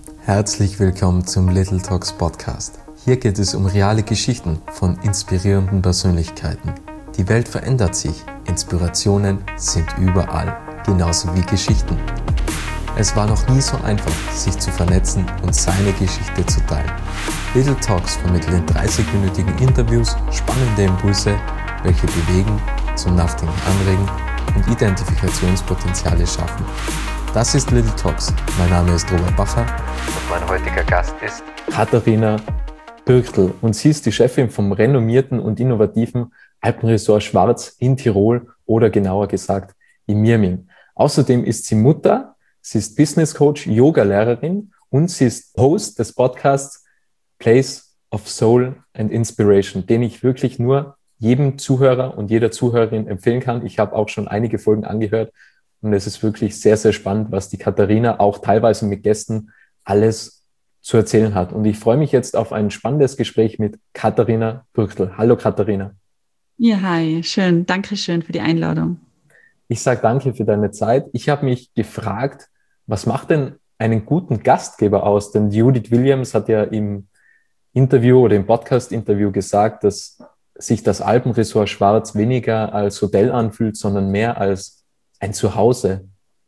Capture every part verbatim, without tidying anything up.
Herzlich willkommen zum Little Talks Podcast. Hier geht es um reale Geschichten von inspirierenden Persönlichkeiten. Die Welt verändert sich, Inspirationen sind überall, genauso wie Geschichten. Es war noch nie so einfach, sich zu vernetzen und seine Geschichte zu teilen. Little Talks vermittelt in dreißig-minütigen Interviews spannende Impulse, welche bewegen, zum Nachdenken anregen und Identifikationspotenziale schaffen. Das ist Little Talks. Mein Name ist Robert Bacher und mein heutiger Gast ist Katharina Birktl. Und sie ist die Chefin vom renommierten und innovativen Alpenresort Schwarz in Tirol oder genauer gesagt in Mirming. Außerdem ist sie Mutter, sie ist Business Coach, Yoga-Lehrerin und sie ist Host des Podcasts Place of Soul and Inspiration, den ich wirklich nur jedem Zuhörer und jeder Zuhörerin empfehlen kann. Ich habe auch schon einige Folgen angehört und es ist wirklich sehr, sehr spannend, was die Katharina auch teilweise mit Gästen alles zu erzählen hat. Und ich freue mich jetzt auf ein spannendes Gespräch mit Katharina Birktl. Hallo Katharina. Ja, hi, schön. Dankeschön für die Einladung. Ich sage danke für deine Zeit. Ich habe mich gefragt, was macht denn einen guten Gastgeber aus? Denn Judith Williams hat ja im Interview oder im Podcast-Interview gesagt, dass sich das Alpenresort Schwarz weniger als Hotel anfühlt, sondern mehr als ein Zuhause.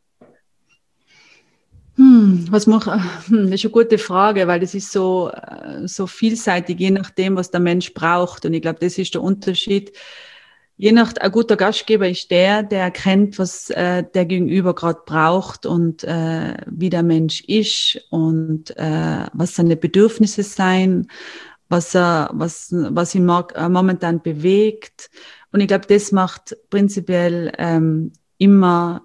Hm, was macht, hm, das ist eine gute Frage, weil das ist so, so vielseitig, je nachdem, was der Mensch braucht. Und ich glaube, das ist der Unterschied. Je nach, ein guter Gastgeber ist der, der erkennt, was äh, der Gegenüber gerade braucht und äh, wie der Mensch ist und äh, was seine Bedürfnisse sein, was er, was, was ihn mag, äh, momentan bewegt. Und ich glaube, das macht prinzipiell ähm, immer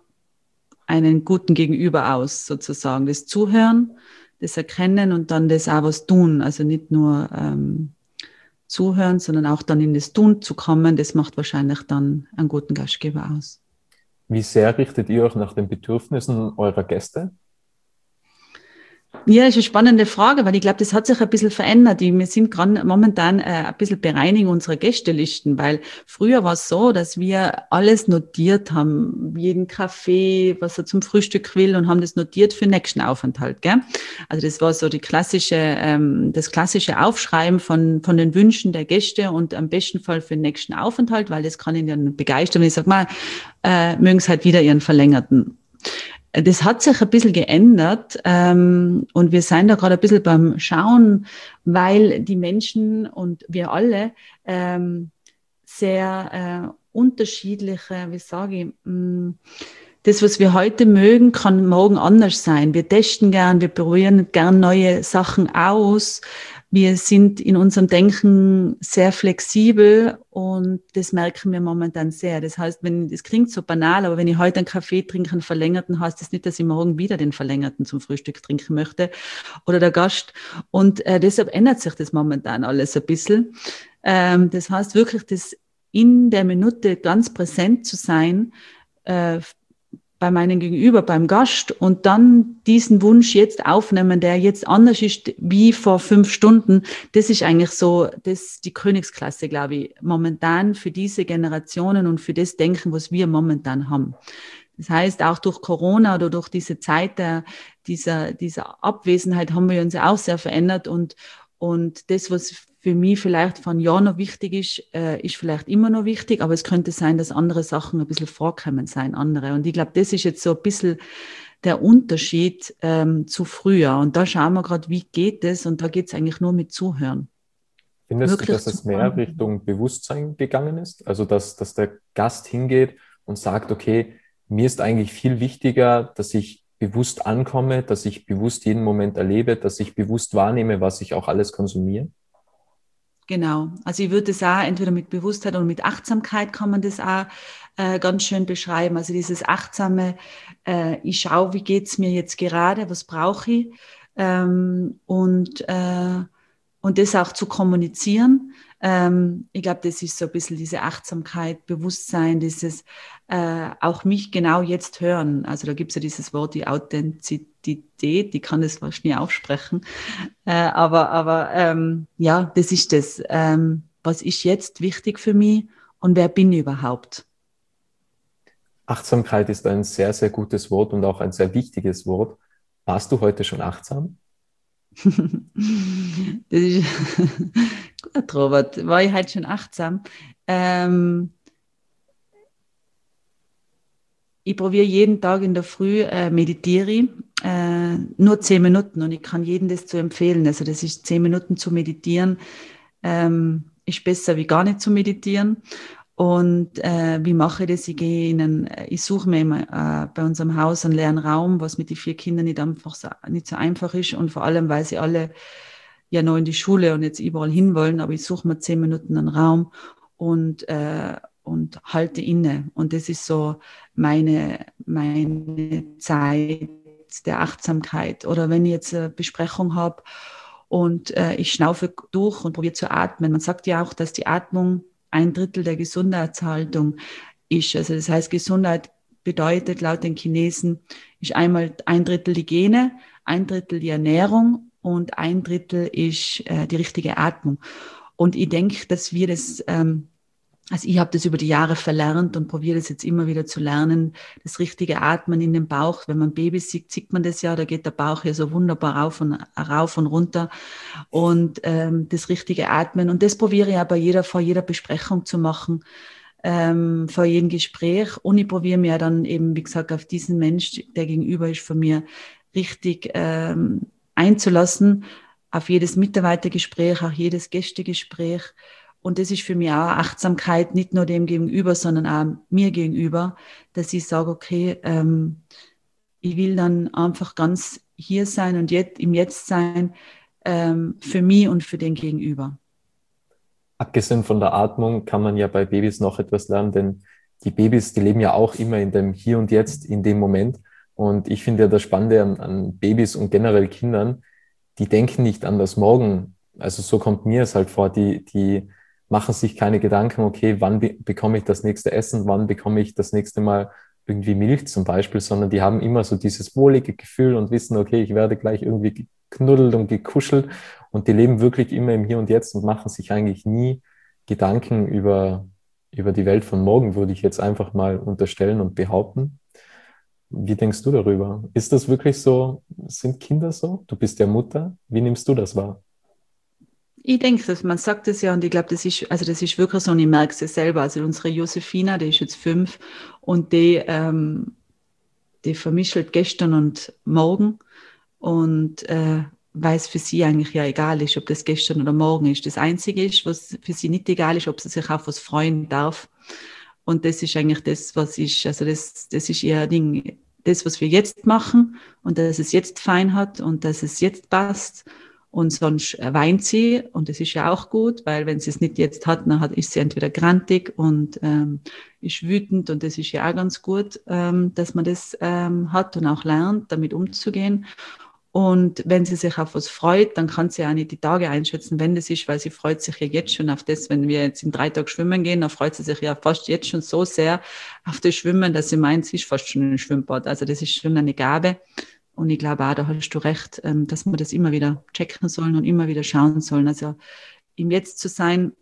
einen guten Gegenüber aus, sozusagen. Das Zuhören, das Erkennen und dann das auch was tun. Also nicht nur ähm, zuhören, sondern auch dann in das Tun zu kommen, das macht wahrscheinlich dann einen guten Gastgeber aus. Wie sehr richtet ihr euch nach den Bedürfnissen eurer Gäste? Ja, das ist eine spannende Frage, weil ich glaube, das hat sich ein bisschen verändert. Wir sind gerade momentan äh, ein bisschen bereinigen unserer Gästelisten, weil früher war es so, dass wir alles notiert haben, jeden Kaffee, was er zum Frühstück will und haben das notiert für den nächsten Aufenthalt, gell? Also das war so die klassische, ähm, das klassische Aufschreiben von, von den Wünschen der Gäste und am besten Fall für den nächsten Aufenthalt, weil das kann ihn dann begeistern. Und ich sag mal, äh, mögen sie halt wieder ihren verlängerten. Das hat sich ein bisschen geändert ähm, und wir sind da gerade ein bisschen beim Schauen, weil die Menschen und wir alle ähm, sehr äh, unterschiedliche, wie sage ich, mh, das, was wir heute mögen, kann morgen anders sein. Wir testen gern, wir probieren gern neue Sachen aus. Wir sind in unserem Denken sehr flexibel und das merken wir momentan sehr. Das heißt, wenn, das klingt so banal, aber wenn ich heute einen Kaffee trinke, einen verlängerten, heißt das nicht, dass ich morgen wieder den verlängerten zum Frühstück trinken möchte oder der Gast. Und äh, deshalb ändert sich das momentan alles ein bisschen. Ähm, das heißt wirklich, das in der Minute ganz präsent zu sein, äh, bei meinem Gegenüber, beim Gast und dann diesen Wunsch jetzt aufnehmen, der jetzt anders ist wie vor fünf Stunden, das ist eigentlich so, das die Königsklasse, glaube ich, momentan für diese Generationen und für das Denken, was wir momentan haben. Das heißt, auch durch Corona oder durch diese Zeit der, dieser, dieser Abwesenheit haben wir uns ja auch sehr verändert und, und das, was für mich vielleicht vor einem Jahr noch wichtig ist, äh, ist vielleicht immer noch wichtig, aber es könnte sein, dass andere Sachen ein bisschen vorkommen sein, andere. Und ich glaube, das ist jetzt so ein bisschen der Unterschied ähm, zu früher. Und da schauen wir gerade, wie geht es? Und da geht es eigentlich nur mit Zuhören. Findest Wirklich du, dass es mehr Richtung Bewusstsein gegangen ist? Also, dass, dass der Gast hingeht und sagt, okay, mir ist eigentlich viel wichtiger, dass ich bewusst ankomme, dass ich bewusst jeden Moment erlebe, dass ich bewusst wahrnehme, was ich auch alles konsumiere? Genau, also ich würde das auch entweder mit Bewusstheit oder mit Achtsamkeit kann man das auch äh, ganz schön beschreiben. Also dieses achtsame, äh, ich schaue, wie geht's mir jetzt gerade, was brauche ich ähm, und, äh, und das auch zu kommunizieren. Ähm, ich glaube, das ist so ein bisschen diese Achtsamkeit, Bewusstsein, dieses äh, auch mich genau jetzt hören. Also da gibt es ja dieses Wort, die Authentizität, die kann das fast nie aussprechen. Äh, aber aber ähm, ja, das ist das. Ähm, was ist jetzt wichtig für mich und wer bin ich überhaupt? Achtsamkeit ist ein sehr, sehr gutes Wort und auch ein sehr wichtiges Wort. Warst du heute schon achtsam? Das ist gut, Robert. War ich halt schon achtsam. Ähm, ich probiere jeden Tag in der Früh, äh, meditiere ich, äh, nur zehn Minuten und ich kann jedem das zu empfehlen. Also das ist zehn Minuten zu meditieren, ähm, ist besser wie gar nicht zu meditieren. Und äh, wie mache ich das? Ich gehe in einen, ich suche mir immer, äh, bei unserem Haus einen leeren Raum, was mit den vier Kindern nicht einfach so, nicht so einfach ist und vor allem, weil sie alle ja noch in die Schule und jetzt überall hinwollen, aber ich suche mir zehn Minuten einen Raum und, äh, und halte inne. Und das ist so meine, meine Zeit der Achtsamkeit. Oder wenn ich jetzt eine Besprechung habe und äh, ich schnaufe durch und probiere zu atmen. Man sagt ja auch, dass die Atmung ein Drittel der Gesundheitshaltung ist. Also das heißt, Gesundheit bedeutet laut den Chinesen, ist einmal ein Drittel die Gene, ein Drittel die Ernährung und ein Drittel ist äh, die richtige Atmung. Und ich denke, dass wir das, ähm, also ich habe das über die Jahre verlernt und probiere das jetzt immer wieder zu lernen, das richtige Atmen in den Bauch. Wenn man Babys sieht, sieht man das ja, da geht der Bauch ja so wunderbar rauf und, rauf und runter. Und ähm, das richtige Atmen. Und das probiere ich aber jeder, vor jeder Besprechung zu machen, ähm, vor jedem Gespräch. Und ich probiere mir dann eben, wie gesagt, auf diesen Mensch, der gegenüber ist, von mir richtig ähm, einzulassen, auf jedes Mitarbeitergespräch, auch jedes Gästegespräch. Und das ist für mich auch Achtsamkeit, nicht nur dem gegenüber, sondern auch mir gegenüber, dass ich sage, okay, ähm, ich will dann einfach ganz hier sein und jetzt, im Jetzt sein, ähm, für mich und für den Gegenüber. Abgesehen von der Atmung kann man ja bei Babys noch etwas lernen, denn die Babys, die leben ja auch immer in dem Hier und Jetzt, in dem Moment. Und ich finde ja das Spannende an, an Babys und generell Kindern, die denken nicht an das Morgen. Also so kommt mir es halt vor, die, die machen sich keine Gedanken, okay, wann be bekomme ich das nächste Essen, wann bekomme ich das nächste Mal irgendwie Milch zum Beispiel, sondern die haben immer so dieses wohlige Gefühl und wissen, okay, ich werde gleich irgendwie geknuddelt und gekuschelt und die leben wirklich immer im Hier und Jetzt und machen sich eigentlich nie Gedanken über, über die Welt von morgen, würde ich jetzt einfach mal unterstellen und behaupten. Wie denkst du darüber? Ist das wirklich so? Sind Kinder so? Du bist ja Mutter. Wie nimmst du das wahr? Ich denke, dass man sagt es ja und ich glaube, das ist, also das ist wirklich so und ich merke es ja selber. Also unsere Josefina, die ist jetzt fünf und die, ähm, die vermischelt gestern und morgen und äh, weil es für sie eigentlich ja egal ist, ob das gestern oder morgen ist. Das Einzige ist, was für sie nicht egal ist, ob sie sich auf was freuen darf. Und das ist eigentlich das, was ist, also das, das ist ihr Ding, das, was wir jetzt machen und dass es jetzt fein hat und dass es jetzt passt. Und sonst weint sie und das ist ja auch gut, weil wenn sie es nicht jetzt hat, dann hat, ist sie entweder grantig und ähm, ist wütend und das ist ja auch ganz gut, ähm, dass man das ähm, hat und auch lernt, damit umzugehen. Und wenn sie sich auf was freut, dann kann sie auch nicht die Tage einschätzen, wenn das ist, weil sie freut sich ja jetzt schon auf das, wenn wir jetzt in drei Tagen schwimmen gehen, dann freut sie sich ja fast jetzt schon so sehr auf das Schwimmen, dass sie meint, sie ist fast schon ein Schwimmbad. Also das ist schon eine Gabe. Und ich glaube auch, da hast du recht, dass wir das immer wieder checken sollen und immer wieder schauen sollen. Also im Jetzt zu sein,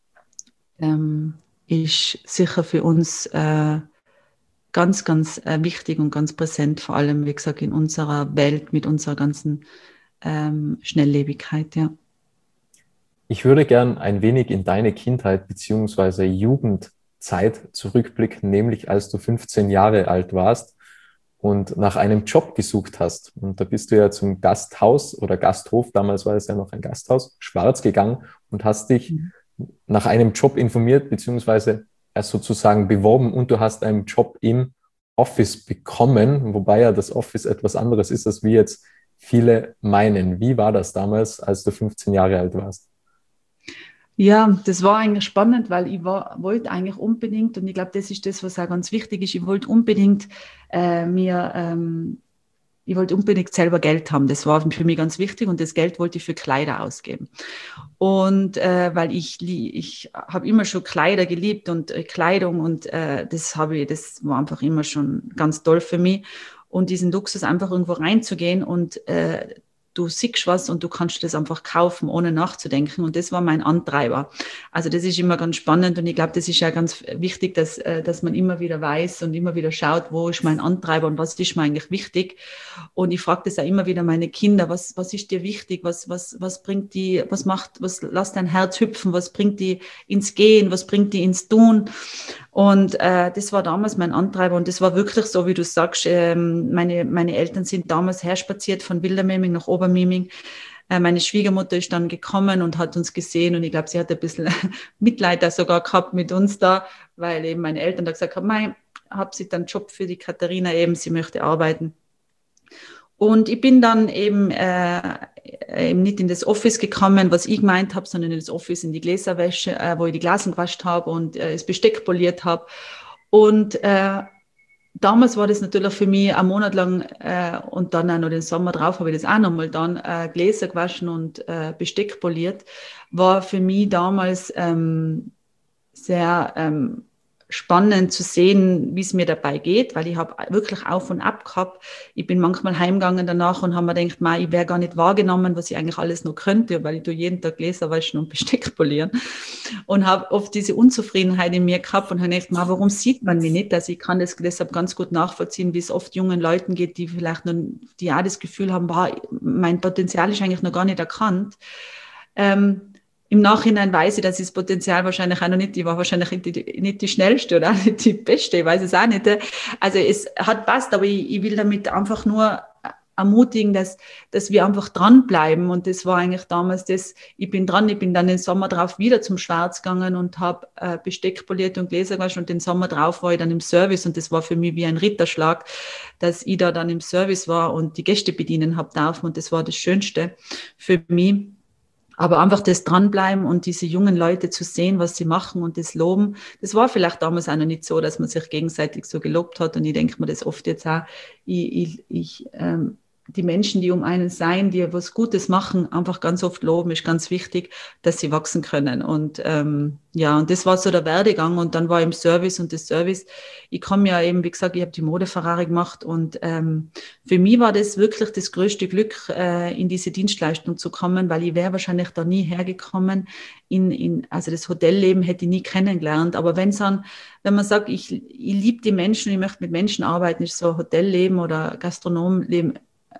ähm, ist sicher für uns äh, ganz, ganz äh, wichtig und ganz präsent, vor allem, wie gesagt, in unserer Welt mit unserer ganzen ähm, Schnelllebigkeit, ja. Ich würde gern ein wenig in deine Kindheit beziehungsweise Jugendzeit zurückblicken, nämlich als du fünfzehn Jahre alt warst und nach einem Job gesucht hast. Und da bist du ja zum Gasthaus oder Gasthof, damals war es ja noch ein Gasthaus, Schwarz gegangen und hast dich Mhm. nach einem Job informiert, beziehungsweise erst sozusagen beworben und du hast einen Job im Office bekommen, wobei ja das Office etwas anderes ist, als wir jetzt viele meinen. Wie war das damals, als du fünfzehn Jahre alt warst? Ja, das war eigentlich spannend, weil ich war, wollte eigentlich unbedingt, und ich glaube, das ist das, was auch ganz wichtig ist, ich wollte unbedingt äh, mir, ähm, ich wollte unbedingt selber Geld haben. Das war für mich ganz wichtig und das Geld wollte ich für Kleider ausgeben. Und äh, weil ich, ich habe immer schon Kleider geliebt und äh, Kleidung und äh, das habe ich, das war einfach immer schon ganz toll für mich. Und diesen Luxus einfach irgendwo reinzugehen und äh, du siehst was und du kannst das einfach kaufen, ohne nachzudenken. Und das war mein Antreiber. Also das ist immer ganz spannend und ich glaube, das ist ja ganz wichtig, dass, dass man immer wieder weiß und immer wieder schaut, wo ist mein Antreiber und was ist mir eigentlich wichtig. Und ich frage das auch immer wieder meine Kinder, was, was ist dir wichtig, was, was, was bringt die, was macht, was lässt dein Herz hüpfen, was bringt die ins Gehen, was bringt die ins Tun. Und äh, das war damals mein Antreiber und das war wirklich so, wie du sagst, ähm, meine, meine Eltern sind damals herspaziert von Wildermemming nach Obermemming. Äh, meine Schwiegermutter ist dann gekommen und hat uns gesehen und ich glaube, sie hat ein bisschen Mitleid da sogar gehabt mit uns da, weil eben meine Eltern da gesagt haben, mei, hab sie dann Job für die Katharina eben, sie möchte arbeiten. Und ich bin dann eben, äh, eben nicht in das Office gekommen, was ich gemeint habe, sondern in das Office, in die Gläserwäsche, äh, wo ich die Glasen gewascht habe und äh, das Besteck poliert habe. Und äh, damals war das natürlich für mich einen Monat lang äh, und dann auch noch den Sommer drauf habe ich das auch nochmal dann äh, Gläser gewaschen und äh, Besteck poliert, war für mich damals ähm, sehr ähm, spannend zu sehen, wie es mir dabei geht, weil ich habe wirklich auf und ab gehabt. Ich bin manchmal heimgegangen danach und habe mir gedacht, mei, ich wäre gar nicht wahrgenommen, was ich eigentlich alles noch könnte, weil ich tue jeden Tag Gläser waschen und Besteck polieren und habe oft diese Unzufriedenheit in mir gehabt und habe gedacht, mei, warum sieht man mich nicht? Also ich kann das deshalb ganz gut nachvollziehen, wie es oft jungen Leuten geht, die vielleicht noch, die auch das Gefühl haben, boah, mein Potenzial ist eigentlich noch gar nicht erkannt. Ähm, Im Nachhinein weiß ich, dass ich das Potenzial wahrscheinlich auch noch nicht, ich war wahrscheinlich nicht die, nicht die schnellste oder auch nicht die beste, ich weiß es auch nicht. Also es hat passt, aber ich, ich will damit einfach nur ermutigen, dass, dass wir einfach dranbleiben und das war eigentlich damals das, ich bin dran, ich bin dann den Sommer drauf wieder zum Schwarz gegangen und habe äh, Besteck poliert und Gläser gewaschen und den Sommer drauf war ich dann im Service und das war für mich wie ein Ritterschlag, dass ich da dann im Service war und die Gäste bedienen habe dürfen und das war das Schönste für mich. Aber einfach das Dranbleiben und diese jungen Leute zu sehen, was sie machen und das Loben, das war vielleicht damals auch noch nicht so, dass man sich gegenseitig so gelobt hat. Und ich denke mir das oft jetzt auch, ich, ich, ich ähm, die Menschen, die um einen sein, die was Gutes machen, einfach ganz oft loben, ist ganz wichtig, dass sie wachsen können. Und ähm, ja, und das war so der Werdegang. Und dann war ich im Service und das Service, ich komme ja eben, wie gesagt, ich habe die Mode-Ferrari gemacht und ähm, für mich war das wirklich das größte Glück, äh, in diese Dienstleistung zu kommen, weil ich wäre wahrscheinlich da nie hergekommen. In, in, also das Hotelleben hätte ich nie kennengelernt. Aber wenn's dann, wenn man sagt, ich, ich liebe die Menschen, ich möchte mit Menschen arbeiten, ist so Hotelleben oder Gastronomleben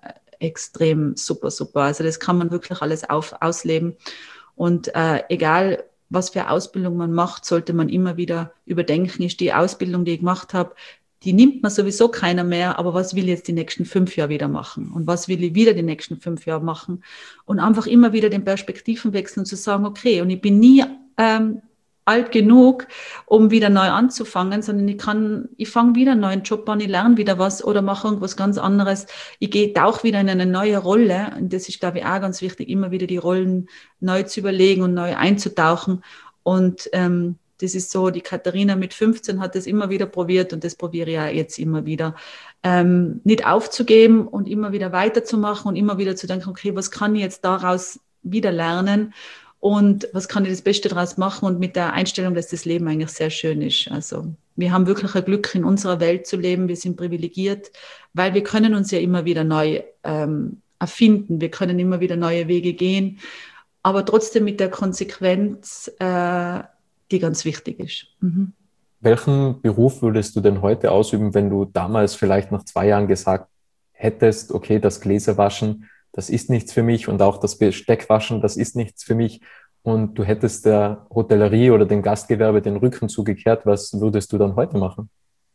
extrem super, super. Also das kann man wirklich alles auf, ausleben. Und äh, egal, was für Ausbildung man macht, sollte man immer wieder überdenken, ist die Ausbildung, die ich gemacht habe, die nimmt man sowieso keiner mehr, aber was will ich jetzt die nächsten fünf Jahre wieder machen? Und was will ich wieder die nächsten fünf Jahre machen? Und einfach immer wieder den Perspektiven wechseln und zu sagen, okay, und ich bin nie ähm, alt genug, um wieder neu anzufangen, sondern ich kann, ich fange wieder einen neuen Job an, ich lerne wieder was oder mache irgendwas ganz anderes. Ich gehe tauche wieder in eine neue Rolle. Und das ist, glaube ich, auch ganz wichtig, immer wieder die Rollen neu zu überlegen und neu einzutauchen. Und ähm, das ist so, die Katharina mit fünfzehn hat das immer wieder probiert und das probiere ich ja jetzt immer wieder. Ähm, nicht aufzugeben und immer wieder weiterzumachen und immer wieder zu denken, okay, was kann ich jetzt daraus wieder lernen? Und was kann ich das Beste daraus machen und mit der Einstellung, dass das Leben eigentlich sehr schön ist. Also wir haben wirklich ein Glück, in unserer Welt zu leben. Wir sind privilegiert, weil wir können uns ja immer wieder neu ähm, erfinden. Wir können immer wieder neue Wege gehen, aber trotzdem mit der Konsequenz, äh, die ganz wichtig ist. Mhm. Welchen Beruf würdest du denn heute ausüben, wenn du damals vielleicht nach zwei Jahren gesagt hättest, okay, das Gläserwaschen, das ist nichts für mich und auch das Besteckwaschen, das ist nichts für mich und du hättest der Hotellerie oder dem Gastgewerbe den Rücken zugekehrt, was würdest du dann heute machen?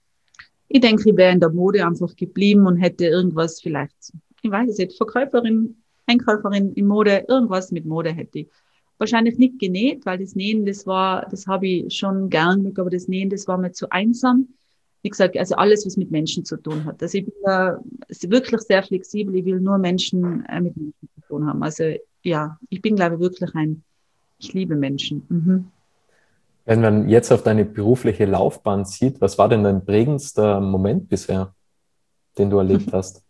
Ich denke, ich wäre in der Mode einfach geblieben und hätte irgendwas vielleicht, ich weiß es nicht, Verkäuferin, Einkäuferin in Mode, irgendwas mit Mode hätte ich. Wahrscheinlich nicht genäht, weil das Nähen, das war, das habe ich schon gern, aber das Nähen, das war mir zu einsam. Wie gesagt, also alles, was mit Menschen zu tun hat. Also ich bin da wirklich sehr flexibel. Ich will nur Menschen äh, mit Menschen zu tun haben. Also ja, ich bin, glaube ich, wirklich ein, ich liebe Menschen. Mhm. Wenn man jetzt auf deine berufliche Laufbahn sieht, was war denn dein prägendster Moment bisher, den du erlebt hast?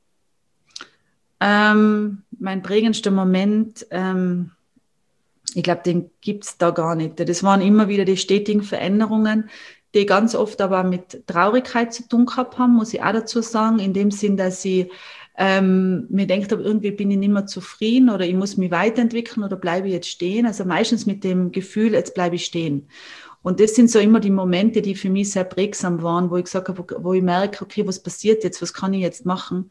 Ähm, mein prägendster Moment, ähm, ich glaube, den gibt's da gar nicht. Das waren immer wieder die stetigen Veränderungen, die ganz oft aber mit Traurigkeit zu tun gehabt haben, muss ich auch dazu sagen, in dem Sinn, dass ich Ähm, mir denkt aber irgendwie bin ich nicht mehr zufrieden oder ich muss mich weiterentwickeln oder bleibe ich jetzt stehen. Also meistens mit dem Gefühl, jetzt bleibe ich stehen. Und das sind so immer die Momente, die für mich sehr prägsam waren, wo ich gesagt habe, wo ich merke, okay, was passiert jetzt, was kann ich jetzt machen?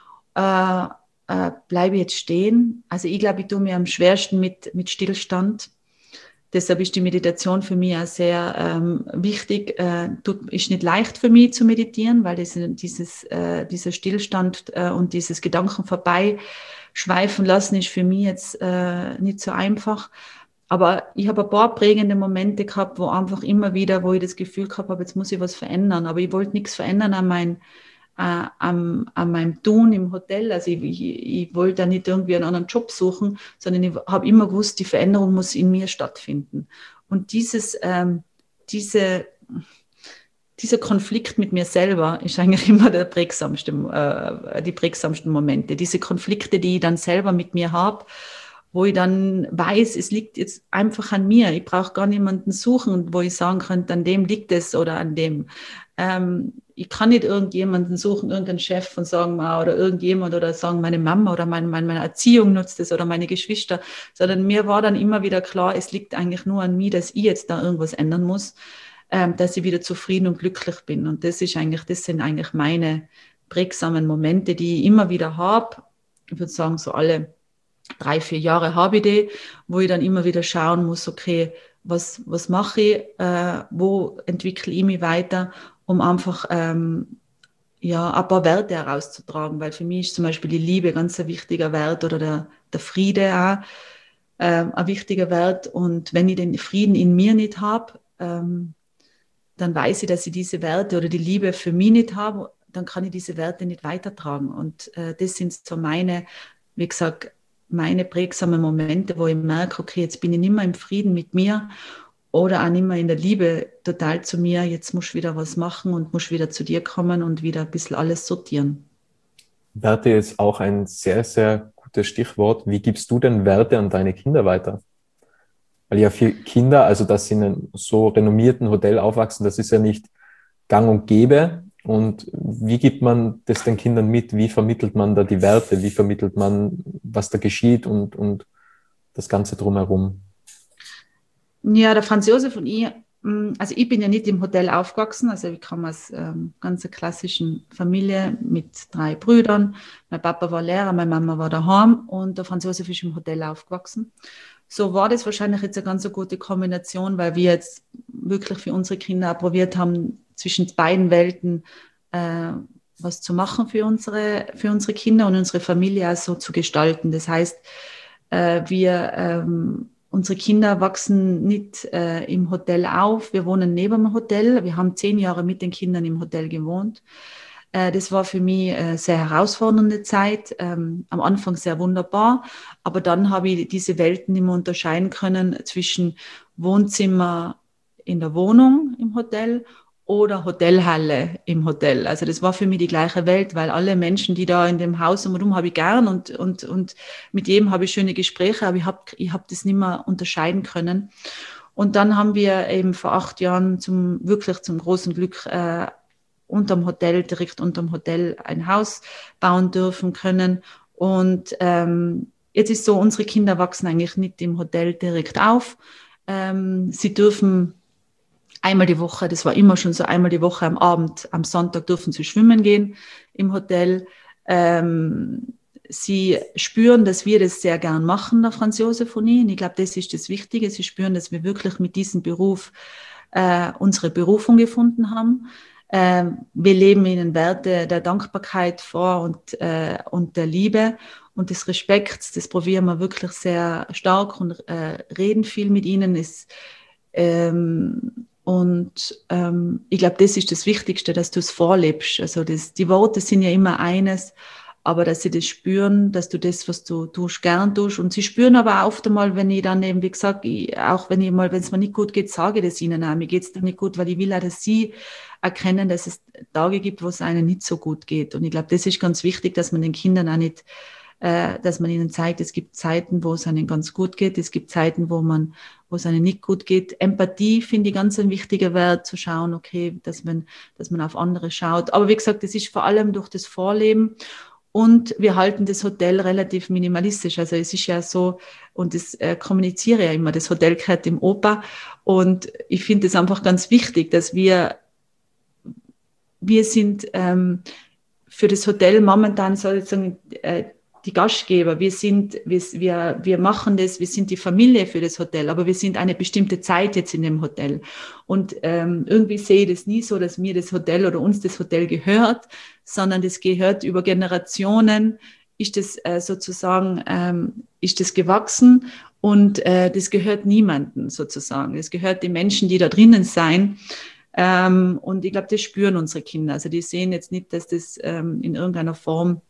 Äh, äh, bleibe ich jetzt stehen? Also ich glaube, ich tue mir am schwersten mit, mit Stillstand. Deshalb ist die Meditation für mich auch sehr ähm, wichtig. Äh, tut, ist nicht leicht für mich zu meditieren, weil das, dieses, äh, dieser Stillstand äh, und dieses Gedanken vorbeischweifen lassen ist für mich jetzt äh, nicht so einfach. Aber ich habe ein paar prägende Momente gehabt, wo einfach immer wieder, wo ich das Gefühl gehabt habe, jetzt muss ich was verändern. Aber ich wollte nichts verändern an mein äh, an, an meinem Tun im Hotel. Also ich, ich, ich wollte da nicht irgendwie einen anderen Job suchen, sondern ich habe immer gewusst, die Veränderung muss in mir stattfinden. Und dieses, ähm, diese, dieser Konflikt mit mir selber ist eigentlich immer der prägsamste, äh, die prägsamsten Momente. Diese Konflikte, die ich dann selber mit mir habe, wo ich dann weiß, es liegt jetzt einfach an mir. Ich brauche gar niemanden suchen, wo ich sagen könnte, an dem liegt es oder an dem. Ähm, ich kann nicht irgendjemanden suchen, irgendeinen Chef und sagen, oder irgendjemand oder sagen, meine Mama oder meine, meine Erziehung nutzt es oder meine Geschwister, sondern mir war dann immer wieder klar, es liegt eigentlich nur an mir, dass ich jetzt da irgendwas ändern muss, ähm, dass ich wieder zufrieden und glücklich bin. Und das ist eigentlich, das sind eigentlich meine prägsamen Momente, die ich immer wieder habe. Ich würde sagen, so alle drei, vier Jahre habe ich die, wo ich dann immer wieder schauen muss, okay, was, was mache ich, äh, wo entwickle ich mich weiter, um einfach ähm, ja, ein paar Werte herauszutragen, weil für mich ist zum Beispiel die Liebe ganz ein wichtiger Wert oder der, der Friede auch äh, ein wichtiger Wert. Und wenn ich den Frieden in mir nicht habe, ähm, dann weiß ich, dass ich diese Werte oder die Liebe für mich nicht habe, dann kann ich diese Werte nicht weitertragen. Und äh, das sind so meine, wie gesagt, meine prägsamen Momente, wo ich merke, okay, jetzt bin ich nicht mehr im Frieden mit mir oder auch nicht mehr in der Liebe total zu mir, jetzt muss ich wieder was machen und muss wieder zu dir kommen und wieder ein bisschen alles sortieren. Werte ist auch ein sehr, sehr gutes Stichwort. Wie gibst du denn Werte an deine Kinder weiter? Weil ja für Kinder, also dass sie in einem so renommierten Hotel aufwachsen, das ist ja nicht gang und gäbe. Und wie gibt man das den Kindern mit? Wie vermittelt man da die Werte? Wie vermittelt man, was da geschieht und, und das Ganze drumherum? Ja, der Franz Josef und ich, also ich bin ja nicht im Hotel aufgewachsen, also ich komme aus ähm, ganz einer klassischen Familie mit drei Brüdern. Mein Papa war Lehrer, meine Mama war daheim und der Franz Josef ist im Hotel aufgewachsen. So war das wahrscheinlich jetzt eine ganz eine gute Kombination, weil wir jetzt wirklich für unsere Kinder auch probiert haben, zwischen beiden Welten äh, was zu machen für unsere, für unsere Kinder und unsere Familie auch so zu gestalten. Das heißt, äh, wir, ähm, unsere Kinder wachsen nicht äh, im Hotel auf. Wir wohnen neben dem Hotel. Wir haben zehn Jahre mit den Kindern im Hotel gewohnt. Das war für mich eine sehr herausfordernde Zeit, ähm, am Anfang sehr wunderbar, aber dann habe ich diese Welten nicht mehr unterscheiden können zwischen Wohnzimmer in der Wohnung im Hotel oder Hotelhalle im Hotel. Also das war für mich die gleiche Welt, weil alle Menschen, die da in dem Haus umherum habe ich gern und, und, und mit jedem habe ich schöne Gespräche, aber ich habe ich hab das nicht mehr unterscheiden können. Und dann haben wir eben vor acht Jahren zum, wirklich zum großen Glück äh, unterm Hotel, direkt unterm Hotel ein Haus bauen dürfen können. Und ähm, jetzt ist so, unsere Kinder wachsen eigentlich nicht im Hotel direkt auf. Ähm, sie dürfen einmal die Woche, das war immer schon so, einmal die Woche am Abend, am Sonntag dürfen sie schwimmen gehen im Hotel. Ähm, sie spüren, dass wir das sehr gern machen, der Franz Josef und ich. Und ich glaube, das ist das Wichtige. Sie spüren, dass wir wirklich mit diesem Beruf äh, unsere Berufung gefunden haben. Wir leben ihnen Werte der Dankbarkeit vor und, äh, und der Liebe und des Respekts. Das probieren wir wirklich sehr stark und äh, reden viel mit ihnen. Ist, ähm, und ähm, ich glaube, das ist das Wichtigste, dass du es vorlebst. Also das, die Worte sind ja immer eines, aber dass sie das spüren, dass du das, was du tust, gern tust. Und sie spüren aber oft einmal, wenn ich dann eben, wie gesagt, ich, auch wenn ich mal, wenn es mir nicht gut geht, sage ich das ihnen auch. Mir geht es dann nicht gut, weil ich will auch, dass sie erkennen, dass es Tage gibt, wo es einem nicht so gut geht. Und ich glaube, das ist ganz wichtig, dass man den Kindern auch nicht, äh, dass man ihnen zeigt, es gibt Zeiten, wo es einem ganz gut geht, es gibt Zeiten, wo man, wo es einem nicht gut geht. Empathie finde ich ganz ein wichtiger Wert, zu schauen, okay, dass man, dass man auf andere schaut. Aber wie gesagt, das ist vor allem durch das Vorleben. Und wir halten das Hotel relativ minimalistisch. Also es ist ja so, und das äh, kommuniziere ja immer, das Hotel gehört dem Opa. Und ich finde es einfach ganz wichtig, dass wir, wir sind ähm, für das Hotel momentan sozusagen äh, die Gastgeber. Wir sind, wir, wir, wir machen das, wir sind die Familie für das Hotel, aber wir sind eine bestimmte Zeit jetzt in dem Hotel. Und ähm, irgendwie sehe ich das nie so, dass mir das Hotel oder uns das Hotel gehört, sondern das gehört über Generationen, ist das äh, sozusagen, ähm, ist das gewachsen und äh, das gehört niemandem sozusagen. Das gehört den Menschen, die da drinnen sein. Ähm, und ich glaube, das spüren unsere Kinder. Also die sehen jetzt nicht, dass das ähm, in irgendeiner Form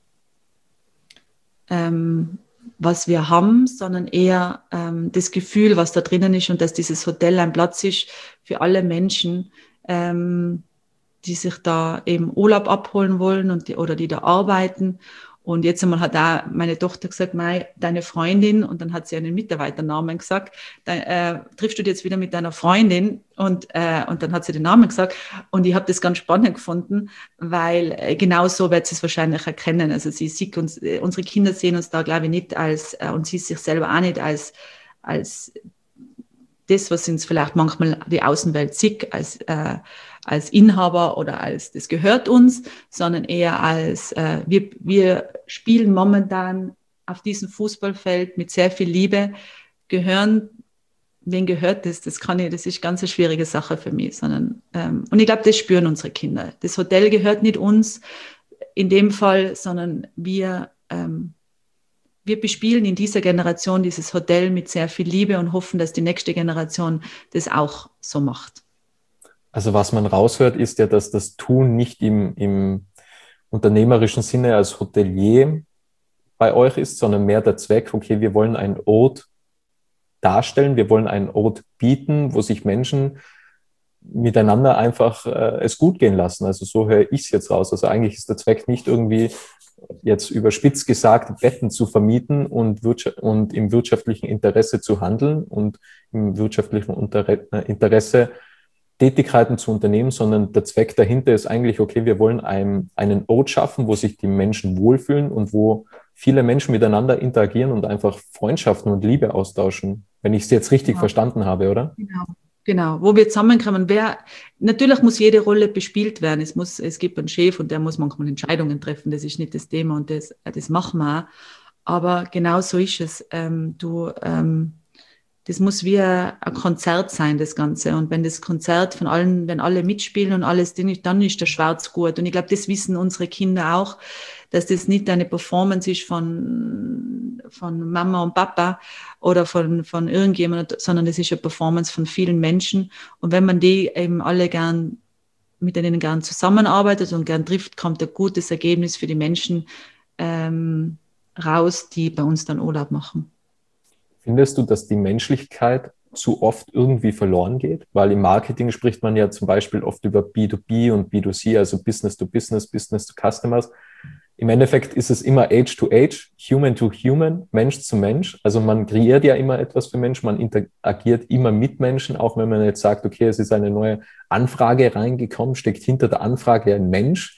Ähm, was wir haben, sondern eher ähm, das Gefühl, was da drinnen ist und dass dieses Hotel ein Platz ist für alle Menschen, ähm, die sich da eben Urlaub abholen wollen und die, oder die da arbeiten. Und jetzt einmal hat auch meine Tochter gesagt, Mei, deine Freundin, und dann hat sie einen Mitarbeiternamen gesagt, dann, äh, triffst du dich jetzt wieder mit deiner Freundin, und, äh, und dann hat sie den Namen gesagt, und ich habe das ganz spannend gefunden, weil äh, genau so wird sie es wahrscheinlich erkennen. Also sie sieht uns, äh, unsere Kinder sehen uns da, glaube ich, nicht als, äh, und sie sich selber auch nicht als, als das, was uns vielleicht manchmal die Außenwelt sieht, als, äh, als Inhaber oder als das gehört uns, sondern eher als äh, wir, wir spielen momentan auf diesem Fußballfeld mit sehr viel Liebe, gehören, wen gehört das? Das kann ich, das ist ganz eine schwierige Sache für mich, sondern ähm, und ich glaube, das spüren unsere Kinder. Das Hotel gehört nicht uns in dem Fall, sondern wir ähm, Wir bespielen in dieser Generation dieses Hotel mit sehr viel Liebe und hoffen, dass die nächste Generation das auch so macht. Also was man raushört, ist ja, dass das Tun nicht im, im unternehmerischen Sinne als Hotelier bei euch ist, sondern mehr der Zweck, okay, wir wollen einen Ort darstellen, wir wollen einen Ort bieten, wo sich Menschen miteinander einfach äh, es gut gehen lassen. Also so höre ich es jetzt raus. Also eigentlich ist der Zweck nicht irgendwie jetzt überspitzt gesagt, Betten zu vermieten und, und im wirtschaftlichen Interesse zu handeln und im wirtschaftlichen Interesse Tätigkeiten zu unternehmen, sondern der Zweck dahinter ist eigentlich, okay, wir wollen einen, einen Ort schaffen, wo sich die Menschen wohlfühlen und wo viele Menschen miteinander interagieren und einfach Freundschaften und Liebe austauschen, wenn ich es jetzt richtig Genau. verstanden habe, oder? Genau. Genau, wo wir zusammenkommen. Wer, natürlich muss jede Rolle bespielt werden. Es muss, es gibt einen Chef und der muss manchmal Entscheidungen treffen. Das ist nicht das Thema und das, das machen wir auch. Aber genau so ist es. Ähm, du, ähm, das muss wie ein Konzert sein, das Ganze. Und wenn das Konzert von allen, wenn alle mitspielen und alles, dann ist der Schwarz gut. Und ich glaube, das wissen unsere Kinder auch, dass das nicht eine Performance ist von, von Mama und Papa oder von, von irgendjemandem, sondern das ist eine Performance von vielen Menschen. Und wenn man die eben alle gern, mit denen gern zusammenarbeitet und gern trifft, kommt ein gutes Ergebnis für die Menschen ähm, raus, die bei uns dann Urlaub machen. Findest du, dass die Menschlichkeit zu oft irgendwie verloren geht? Weil im Marketing spricht man ja zum Beispiel oft über B zwei B und B zwei C, also Business to Business, Business to Customers. Im Endeffekt ist es immer Age to Age, Human to Human, Mensch zu Mensch. Also man kreiert ja immer etwas für Menschen, man interagiert immer mit Menschen, auch wenn man jetzt sagt, okay, es ist eine neue Anfrage reingekommen, steckt hinter der Anfrage ein Mensch.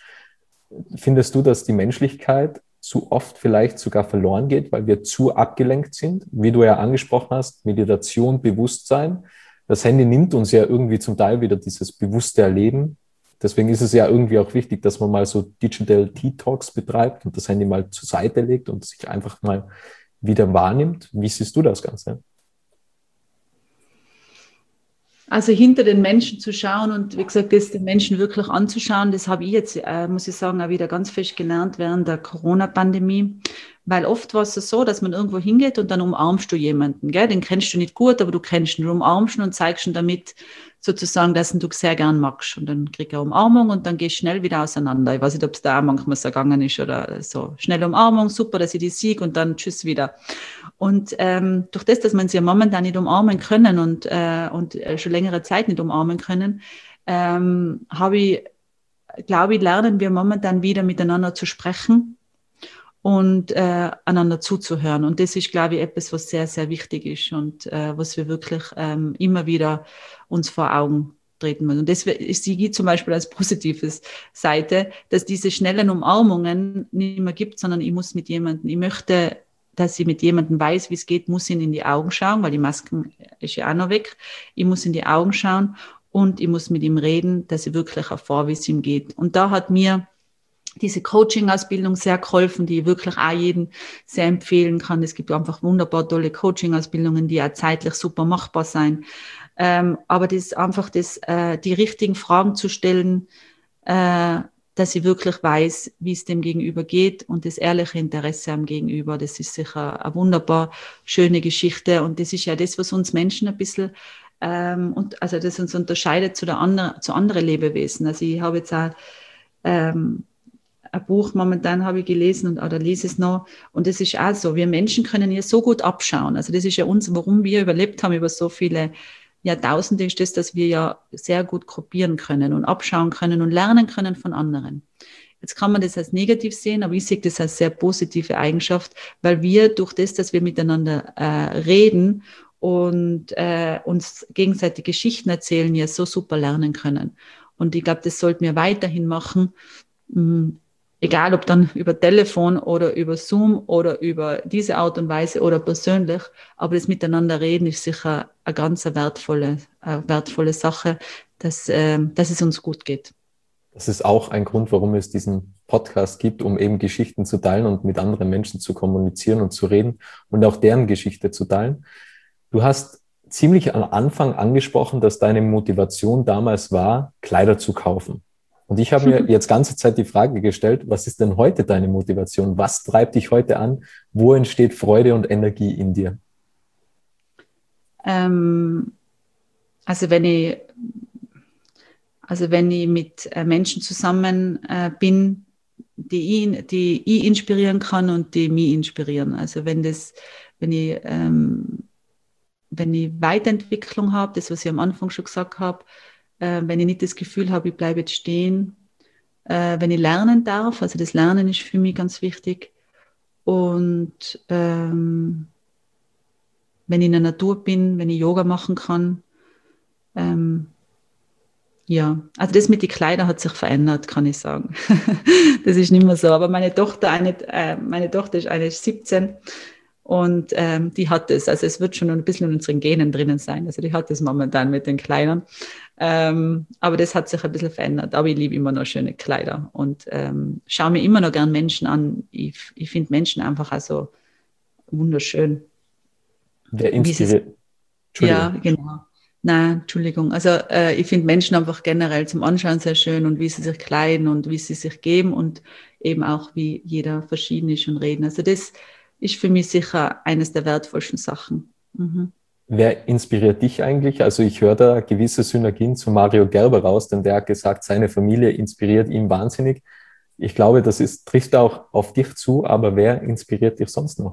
Findest du, dass die Menschlichkeit zu oft vielleicht sogar verloren geht, weil wir zu abgelenkt sind? Wie du ja angesprochen hast, Meditation, Bewusstsein. Das Handy nimmt uns ja irgendwie zum Teil wieder dieses bewusste Erleben. Deswegen ist es ja irgendwie auch wichtig, dass man mal so Digital Detox betreibt und das Handy mal zur Seite legt und sich einfach mal wieder wahrnimmt. Wie siehst du das Ganze? Also hinter den Menschen zu schauen und wie gesagt, das den Menschen wirklich anzuschauen, das habe ich jetzt, äh, muss ich sagen, auch wieder ganz fest gelernt während der Corona-Pandemie. Weil oft war es so, dass man irgendwo hingeht und dann umarmst du jemanden, gell? Den kennst du nicht gut, aber du kennst ihn, du umarmst ihn und zeigst ihn damit sozusagen, dass ihn du sehr gern magst. Und dann kriegt er Umarmung und dann gehst du schnell wieder auseinander. Ich weiß nicht, ob es da auch manchmal so gegangen ist oder so. Schnelle Umarmung, super, dass ich die sieg und dann tschüss wieder. Und ähm, durch das, dass man sie ja momentan nicht umarmen können und, äh, und äh, schon längere Zeit nicht umarmen können, ähm, habe ich, glaube ich, lernen wir momentan wieder miteinander zu sprechen und äh, einander zuzuhören. Und das ist, glaube ich, etwas, was sehr, sehr wichtig ist und äh, was wir wirklich ähm, immer wieder uns vor Augen treten muss. Und das sehe ich zum Beispiel als positives Seite, dass diese schnellen Umarmungen nicht mehr gibt, sondern ich muss mit jemandem, ich möchte, dass ich mit jemandem weiß, wie es geht, muss ihn in die Augen schauen, weil die Masken ist ja auch noch weg. Ich muss in die Augen schauen und ich muss mit ihm reden, dass ich wirklich erfahre, wie es ihm geht. Und da hat mir diese Coaching-Ausbildung sehr geholfen, die ich wirklich auch jedem sehr empfehlen kann. Es gibt einfach wunderbar tolle Coaching-Ausbildungen, die auch zeitlich super machbar sein. Ähm, aber das einfach das, äh, die richtigen Fragen zu stellen, äh, dass ich wirklich weiß, wie es dem Gegenüber geht und das ehrliche Interesse am Gegenüber, das ist sicher eine wunderbar schöne Geschichte und das ist ja das, was uns Menschen ein bisschen ähm, und also das uns unterscheidet zu der anderen, zu anderen Lebewesen. Also ich habe jetzt auch ähm, ein Buch momentan habe ich gelesen und, oder lese es noch. Und das ist auch so. Wir Menschen können ja so gut abschauen. Also das ist ja uns, warum wir überlebt haben über so viele Jahrtausende, ist das, dass wir ja sehr gut gruppieren können und abschauen können und lernen können von anderen. Jetzt kann man das als negativ sehen, aber ich sehe das als sehr positive Eigenschaft, weil wir durch das, dass wir miteinander äh, reden und äh, uns gegenseitig Geschichten erzählen, ja so super lernen können. Und ich glaube, das sollten wir weiterhin machen, mh, egal ob dann über Telefon oder über Zoom oder über diese Art und Weise oder persönlich, aber das Miteinander reden ist sicher eine ganz wertvolle, eine wertvolle Sache, dass, äh, dass es uns gut geht. Das ist auch ein Grund, warum es diesen Podcast gibt, um eben Geschichten zu teilen und mit anderen Menschen zu kommunizieren und zu reden und auch deren Geschichte zu teilen. Du hast ziemlich am Anfang angesprochen, dass deine Motivation damals war, Kleider zu kaufen. Und ich habe mir jetzt ganze Zeit die Frage gestellt, was ist denn heute deine Motivation? Was treibt dich heute an? Wo entsteht Freude und Energie in dir? Ähm, also wenn ich, also wenn ich mit Menschen zusammen äh, bin, die ich, die ich inspirieren kann und die mich inspirieren. Also wenn das, wenn ich, ähm, wenn ich Weiterentwicklung habe, das, was ich am Anfang schon gesagt habe, äh, wenn ich nicht das Gefühl habe, ich bleibe jetzt stehen, äh, wenn ich lernen darf, also das Lernen ist für mich ganz wichtig. Und ähm, wenn ich in der Natur bin, wenn ich Yoga machen kann, ähm, ja, also das mit den Kleidern hat sich verändert, kann ich sagen. Das ist nicht mehr so. Aber meine Tochter, eine, äh, meine Tochter ist eine siebzehn und ähm, die hat es. Also es wird schon ein bisschen in unseren Genen drinnen sein. Also die hat es momentan mit den Kleidern. Ähm, aber das hat sich ein bisschen verändert. Aber ich liebe immer noch schöne Kleider und ähm, schaue mir immer noch gern Menschen an. Ich, ich finde Menschen einfach also wunderschön. Wer inspiriert? Ja, genau. Nein, Entschuldigung. Also äh, ich finde Menschen einfach generell zum Anschauen sehr schön und wie sie sich kleiden und wie sie sich geben und eben auch wie jeder verschieden ist und reden. Also das ist für mich sicher eines der wertvollsten Sachen. Mhm. Wer inspiriert dich eigentlich? Also ich höre da gewisse Synergien zu Mario Gerber raus, denn der hat gesagt, seine Familie inspiriert ihn wahnsinnig. Ich glaube, das ist, trifft auch auf dich zu, aber wer inspiriert dich sonst noch?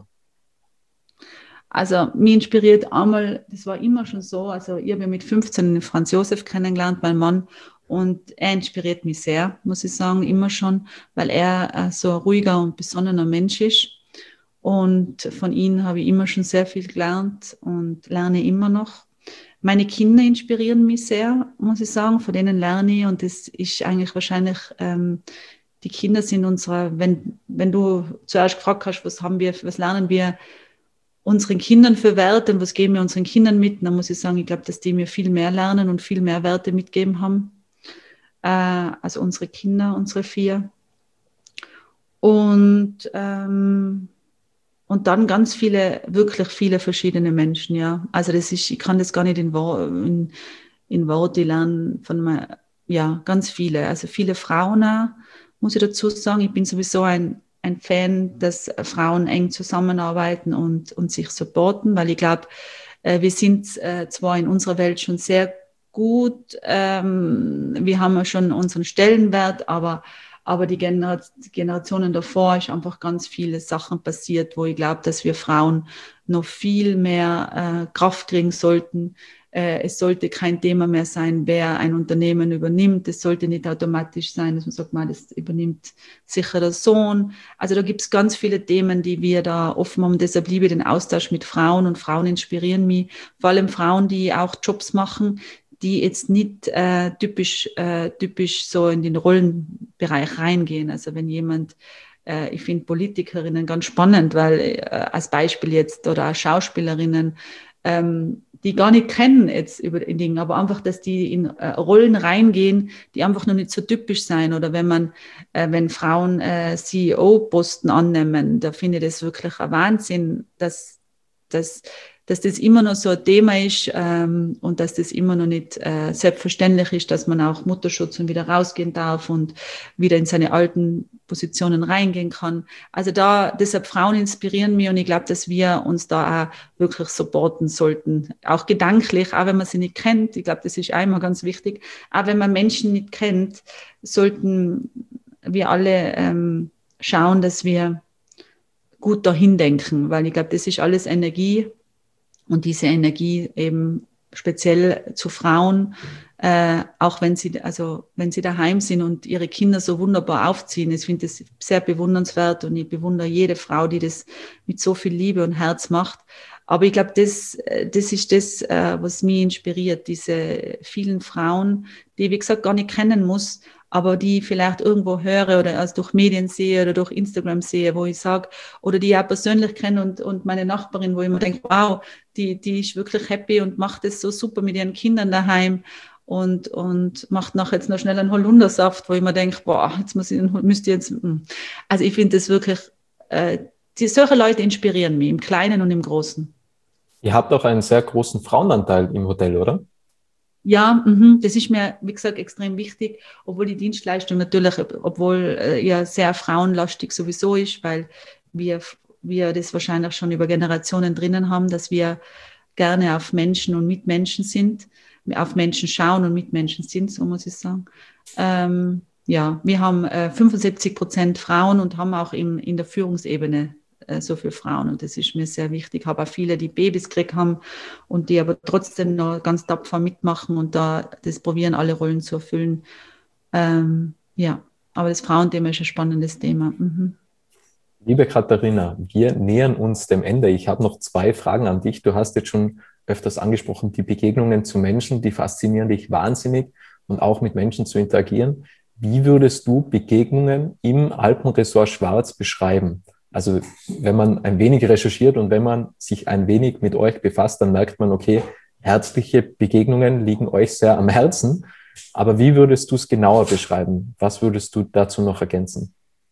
Also mich inspiriert einmal, das war immer schon so, also ich habe ja mit fünfzehn den Franz Josef kennengelernt, mein Mann, und er inspiriert mich sehr, muss ich sagen, immer schon, weil er so ein ruhiger und besonnener Mensch ist und von ihm habe ich immer schon sehr viel gelernt und lerne immer noch. Meine Kinder inspirieren mich sehr, muss ich sagen, von denen lerne ich und das ist eigentlich wahrscheinlich, ähm, die Kinder sind unserer, wenn, wenn du zuerst gefragt hast, was haben wir, was lernen wir unseren Kindern für Werte und was geben wir unseren Kindern mit, dann muss ich sagen, ich glaube, dass die mir viel mehr lernen und viel mehr Werte mitgeben haben, äh, also unsere Kinder, unsere vier. Und, ähm, und dann ganz viele, wirklich viele verschiedene Menschen, ja. Also das ist, ich kann das gar nicht in, in, in Worte lernen von mir, ja, ganz viele. Also viele Frauen auch, muss ich dazu sagen. Ich bin sowieso ein ein Fan, dass Frauen eng zusammenarbeiten und, und sich supporten, weil ich glaube, äh, wir sind äh, zwar in unserer Welt schon sehr gut, ähm, wir haben ja schon unseren Stellenwert, aber, aber die Gener- Generationen davor ist einfach ganz viele Sachen passiert, wo ich glaube, dass wir Frauen noch viel mehr äh, Kraft kriegen sollten. Äh, es sollte kein Thema mehr sein, wer ein Unternehmen übernimmt. Es sollte nicht automatisch sein, dass man sagt, man, das übernimmt sicher der Sohn. Also da gibt es ganz viele Themen, die wir da offen haben. Deshalb liebe ich den Austausch mit Frauen und Frauen inspirieren mich. Vor allem Frauen, die auch Jobs machen, die jetzt nicht äh, typisch, äh, typisch so in den Rollenbereich reingehen. Also wenn jemand, äh, ich finde Politikerinnen ganz spannend, weil äh, als Beispiel jetzt oder als Schauspielerinnen, ähm, die gar nicht kennen jetzt über den Dingen, aber einfach, dass die in äh, Rollen reingehen, die einfach noch nicht so typisch sein. Oder wenn man, äh, wenn Frauen äh, C E O-Posten annehmen, da finde ich das wirklich ein Wahnsinn, dass, dass dass das immer noch so ein Thema ist ähm, und dass das immer noch nicht äh, selbstverständlich ist, dass man auch Mutterschutz und wieder rausgehen darf und wieder in seine alten Positionen reingehen kann. Also da, deshalb Frauen inspirieren mich und ich glaube, dass wir uns da auch wirklich supporten sollten. Auch gedanklich, auch wenn man sie nicht kennt. Ich glaube, das ist einmal ganz wichtig. Auch wenn man Menschen nicht kennt, sollten wir alle ähm, schauen, dass wir gut dahin denken, weil ich glaube, das ist alles Energie. Und diese Energie eben speziell zu Frauen, äh, auch wenn sie, also wenn sie daheim sind und ihre Kinder so wunderbar aufziehen, ich finde das sehr bewundernswert und ich bewundere jede Frau, die das mit so viel Liebe und Herz macht. Aber ich glaube, das, das ist das, was mich inspiriert, diese vielen Frauen, die ich, wie gesagt, gar nicht kennen muss, aber die vielleicht irgendwo höre oder also durch Medien sehe oder durch Instagram sehe, wo ich sage, oder die ich auch persönlich kenne und, und meine Nachbarin, wo ich mir denke, wow, die, die ist wirklich happy und macht das so super mit ihren Kindern daheim und, und macht nachher jetzt noch schnell einen Holundersaft, wo ich mir denke, boah, jetzt muss ich, müsste ich jetzt, also ich finde das wirklich, äh, die, solche Leute inspirieren mich im Kleinen und im Großen. Ihr habt auch einen sehr großen Frauenanteil im Hotel, oder? Ja, mh, das ist mir, wie gesagt, extrem wichtig, obwohl die Dienstleistung natürlich, obwohl äh, ja sehr frauenlastig sowieso ist, weil wir, wir das wahrscheinlich schon über Generationen drinnen haben, dass wir gerne auf Menschen und Mitmenschen sind, auf Menschen schauen und Mitmenschen sind, so muss ich sagen. Ähm, ja, wir haben äh, fünfundsiebzig Prozent Frauen und haben auch im, in der Führungsebene so viele Frauen und das ist mir sehr wichtig. Ich habe auch viele, die Babys gekriegt haben und die aber trotzdem noch ganz tapfer mitmachen und da das probieren, alle Rollen zu erfüllen. Ähm, ja, aber das Frauenthema ist ein spannendes Thema. Mhm. Liebe Katharina, wir nähern uns dem Ende. Ich habe noch zwei Fragen an dich. Du hast jetzt schon öfters angesprochen, die Begegnungen zu Menschen, die faszinieren dich wahnsinnig und auch mit Menschen zu interagieren. Wie würdest du Begegnungen im Alpenresort Schwarz beschreiben? Also wenn man ein wenig recherchiert und wenn man sich ein wenig mit euch befasst, dann merkt man, okay, herzliche Begegnungen liegen euch sehr am Herzen. Aber wie würdest du es genauer beschreiben? Was würdest du dazu noch ergänzen?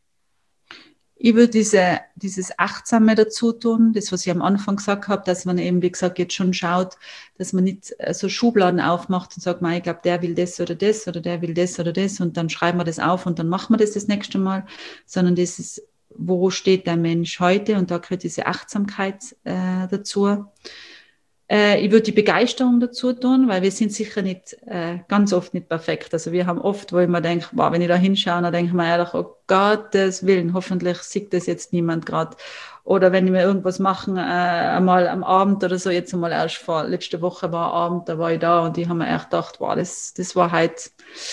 Ich würde diese, dieses Achtsame dazu tun, das, was ich am Anfang gesagt habe, dass man eben, wie gesagt, jetzt schon schaut, dass man nicht so Schubladen aufmacht und sagt, ich glaube, der will das oder das oder der will das oder das und dann schreiben wir das auf und dann machen wir das das nächste Mal, sondern das ist, wo steht der Mensch heute? Und da gehört diese Achtsamkeit äh, dazu. Äh, ich würde die Begeisterung dazu tun, weil wir sind sicher nicht, äh, ganz oft nicht perfekt. Also wir haben oft, wo ich mir denke, wow, wenn ich da hinschaue, dann denke ich mir ehrlich, oh Gottes Willen, hoffentlich sieht das jetzt niemand gerade. Oder wenn wir irgendwas machen, äh, einmal am Abend oder so, jetzt einmal erst vor, letzte Woche war Abend, da war ich da und ich habe mir echt gedacht, wow, das, das war halt...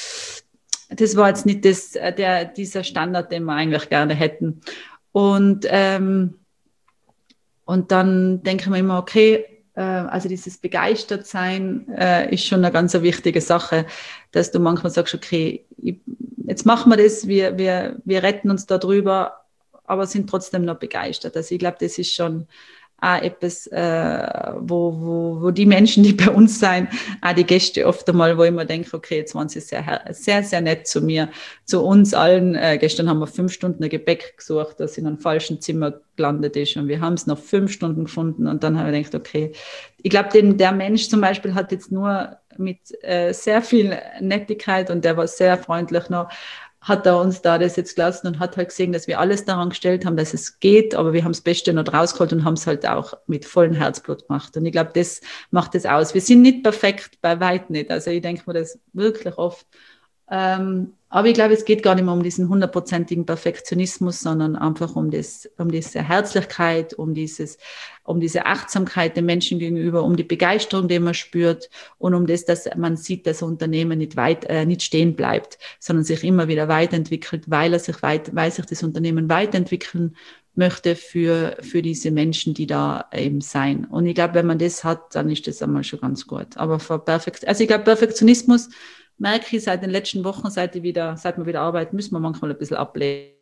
Das war jetzt nicht das, der, dieser Standard, den wir eigentlich gerne hätten. Und, ähm, und dann denke ich mir immer, okay, äh, also dieses Begeistertsein äh, ist schon eine ganz wichtige Sache, dass du manchmal sagst, okay, ich, jetzt machen wir das, wir, wir, wir retten uns da drüber, aber sind trotzdem noch begeistert. Also ich glaube, das ist schon auch etwas, äh, wo, wo, wo die Menschen, die bei uns sein, auch die Gäste oft einmal, wo ich mir denke, okay, jetzt waren sie sehr, sehr, sehr nett zu mir, zu uns allen. Äh, gestern haben wir fünf Stunden ein Gepäck gesucht, das in einem falschen Zimmer gelandet ist und wir haben es noch fünf Stunden gefunden und dann habe ich gedacht, okay, ich glaube, der Mensch zum Beispiel hat jetzt nur mit äh, sehr viel Nettigkeit und der war sehr freundlich noch, hat er uns da das jetzt gelassen und hat halt gesehen, dass wir alles daran gestellt haben, dass es geht, aber wir haben das Beste noch rausgeholt und haben es halt auch mit vollem Herzblut gemacht. Und ich glaube, das macht es aus. Wir sind nicht perfekt, bei weit nicht. Also ich denke mir das wirklich oft. Ähm, aber ich glaube, es geht gar nicht mehr um diesen hundertprozentigen Perfektionismus, sondern einfach um das, um diese Herzlichkeit, um dieses, um diese Achtsamkeit den Menschen gegenüber, um die Begeisterung, die man spürt und um das, dass man sieht, dass ein Unternehmen nicht weit, äh, nicht stehen bleibt, sondern sich immer wieder weiterentwickelt, weil er sich weit, weil sich das Unternehmen weiterentwickeln möchte für, für diese Menschen, die da eben sein. Und ich glaube, wenn man das hat, dann ist das einmal schon ganz gut. Aber für Perfekt, also ich glaube, Perfektionismus merke ich seit den letzten Wochen, seit, ich wieder, seit wir wieder arbeiten, müssen wir manchmal ein bisschen ablegen.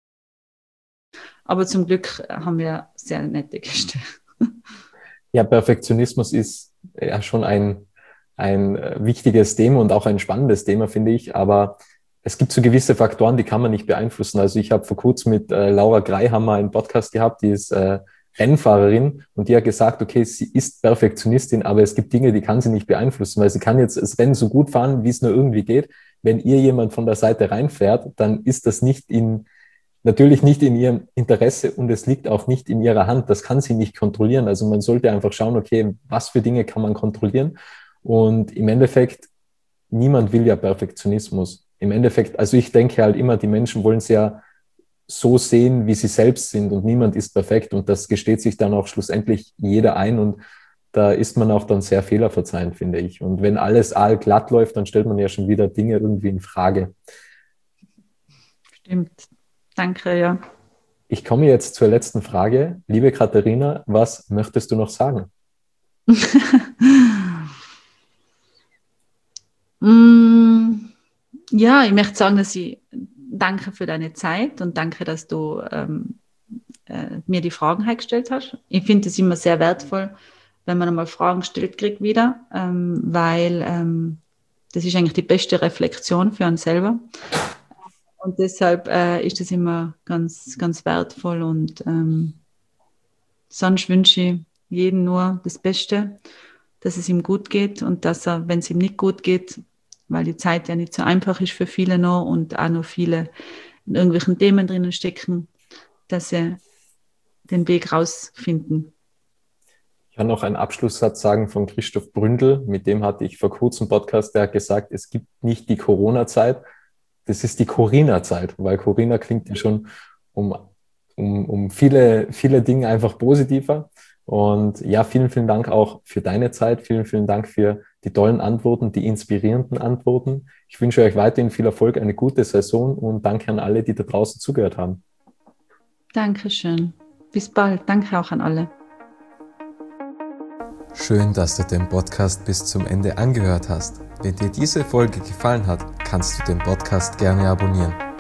Aber zum Glück haben wir sehr nette Gäste. Ja, Perfektionismus ist ja schon ein, ein wichtiges Thema und auch ein spannendes Thema, finde ich. Aber es gibt so gewisse Faktoren, die kann man nicht beeinflussen. Also ich habe vor kurzem mit äh, Laura Greihammer einen Podcast gehabt, die ist äh, Rennfahrerin und die hat gesagt, okay, sie ist Perfektionistin, aber es gibt Dinge, die kann sie nicht beeinflussen, weil sie kann jetzt das Rennen so gut fahren, wie es nur irgendwie geht. Wenn ihr jemand von der Seite reinfährt, dann ist das nicht in natürlich nicht in ihrem Interesse und es liegt auch nicht in ihrer Hand. Das kann sie nicht kontrollieren. Also man sollte einfach schauen, okay, was für Dinge kann man kontrollieren? Und im Endeffekt, niemand will ja Perfektionismus. Im Endeffekt, also ich denke halt immer, die Menschen wollen es ja so sehen, wie sie selbst sind und niemand ist perfekt und das gesteht sich dann auch schlussendlich jeder ein und da ist man auch dann sehr fehlerverzeihend, finde ich. Und wenn alles allglatt läuft, dann stellt man ja schon wieder Dinge irgendwie in Frage. Stimmt. Danke, ja. Ich komme jetzt zur letzten Frage. Liebe Katharina, was möchtest du noch sagen? Ja, ich möchte sagen, dass ich danke für deine Zeit und danke, dass du ähm, äh, mir die Fragen gestellt hast. Ich finde es immer sehr wertvoll, wenn man einmal Fragen stellt, kriegt wieder, ähm, weil ähm, das ist eigentlich die beste Reflexion für einen selber. Und deshalb äh, ist das immer ganz, ganz wertvoll und ähm, sonst wünsche ich jedem nur das Beste, dass es ihm gut geht und dass er, wenn es ihm nicht gut geht, weil die Zeit ja nicht so einfach ist für viele noch und auch noch viele in irgendwelchen Themen drinnen stecken, dass sie den Weg rausfinden. Ich kann noch einen Abschlusssatz sagen von Christoph Bründel, mit dem hatte ich vor kurzem einen Podcast, der hat gesagt, es gibt nicht die Corona-Zeit, das ist die Corina-Zeit, weil Corina klingt ja schon um, um, um viele, viele Dinge einfach positiver. Und ja, vielen, vielen Dank auch für deine Zeit. Vielen, vielen Dank für die tollen Antworten, die inspirierenden Antworten. Ich wünsche euch weiterhin viel Erfolg, eine gute Saison und danke an alle, die da draußen zugehört haben. Dankeschön. Bis bald. Danke auch an alle. Schön, dass du den Podcast bis zum Ende angehört hast. Wenn dir diese Folge gefallen hat, kannst du den Podcast gerne abonnieren.